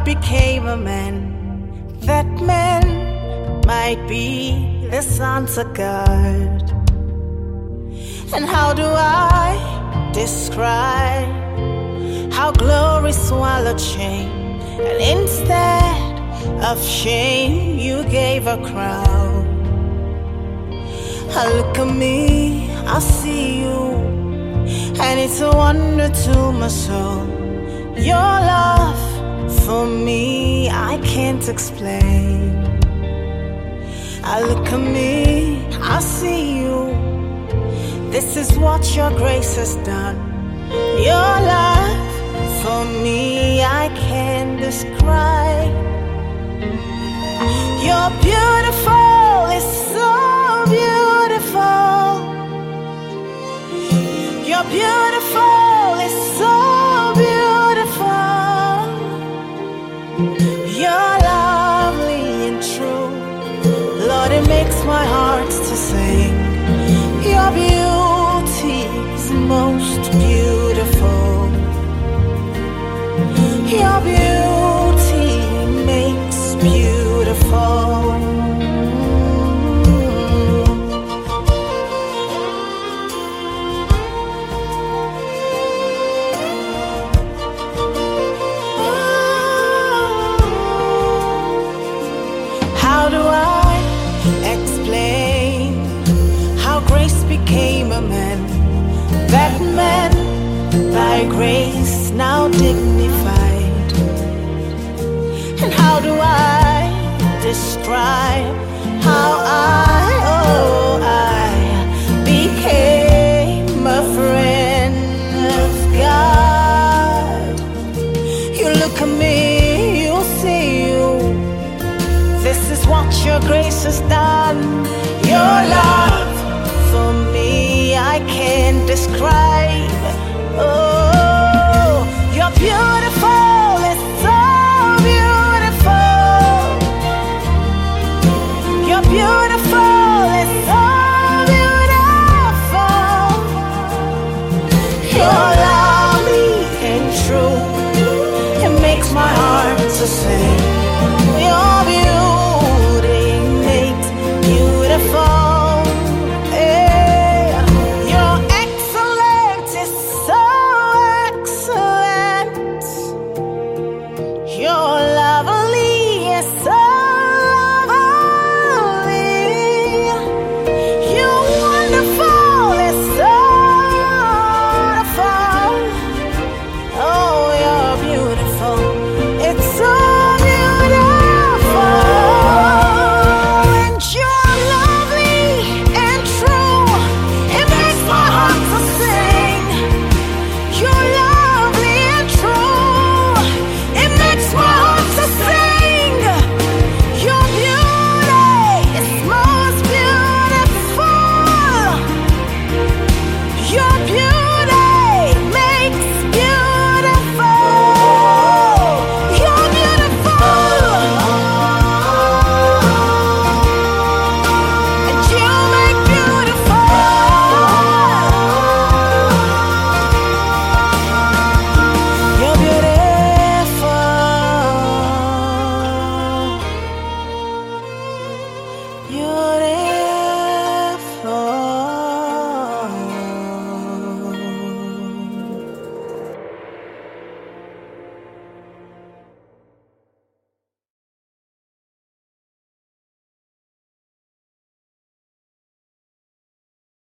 became a man. That man might be the sons of God. And how do I describe how glory swallowed shame? And instead of shame, you gave a crown. I look at me, I see you, and it's a wonder to my soul. Your love for me, I can't explain. I look at me, I see you. This is what your grace has done. Your love for me, I can't describe. You're beautiful, it's so beautiful. You're beautiful, it's so beautiful. You're lovely and true. Lord, it makes my heart to sing. Your beauty is most beautiful. Your beauty makes beautiful. How do I explain how grace became a man? That man, by grace, now dignified. And how do I describe how I became a friend of God? You look at me, you see you. This is what your grace has done. Your love for me, I can't describe. Oh, you're beautiful, it's so beautiful. You're beautiful, it's so beautiful. You're lovely and true. It makes my heart to sing. Your beauty makes beautiful. You